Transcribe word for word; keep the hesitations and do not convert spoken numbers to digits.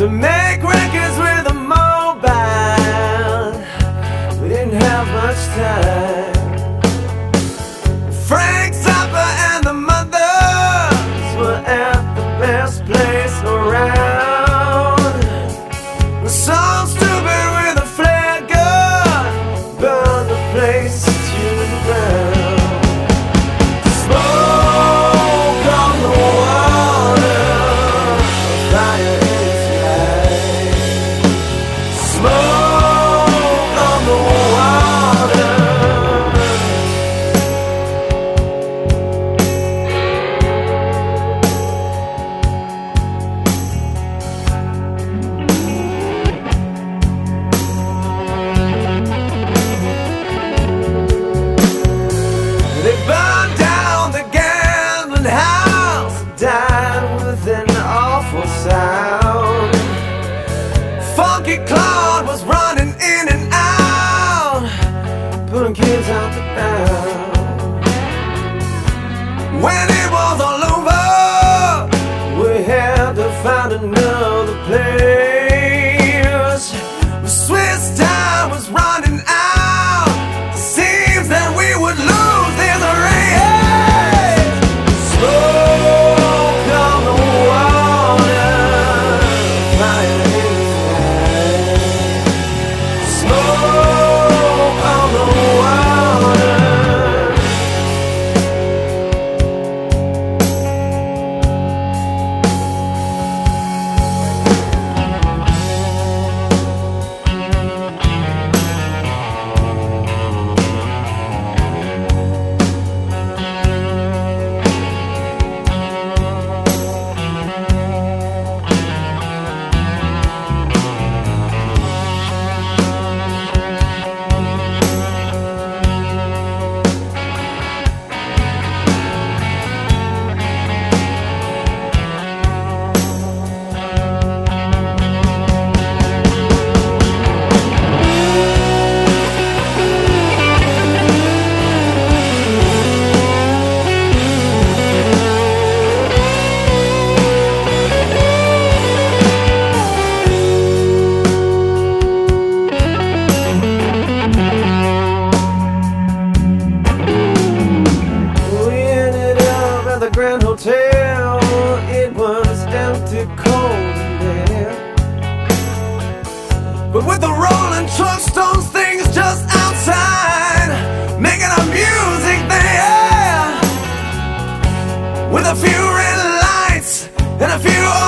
to make records with a mobile. We didn't have much time. Frank Zappa and the Mothers were at the best place around. We're so stupid with a flare gun, burn the place to the ground. Smoke on the water, fire in its light. Smoke on the water. They burned down the gambling house, died with an awful sound. Funky Claude was running in and out, pulling kids out the ground. When it was all over, we had to find another place. The Swiss time was running out. Seems that we would lose this race. Smoke on the water, fire in the sky. Smoke on the water. The Grand Hotel, it was empty, cold in there. But with the rolling trucks, those things just outside, making our music there. With a few red lights and a few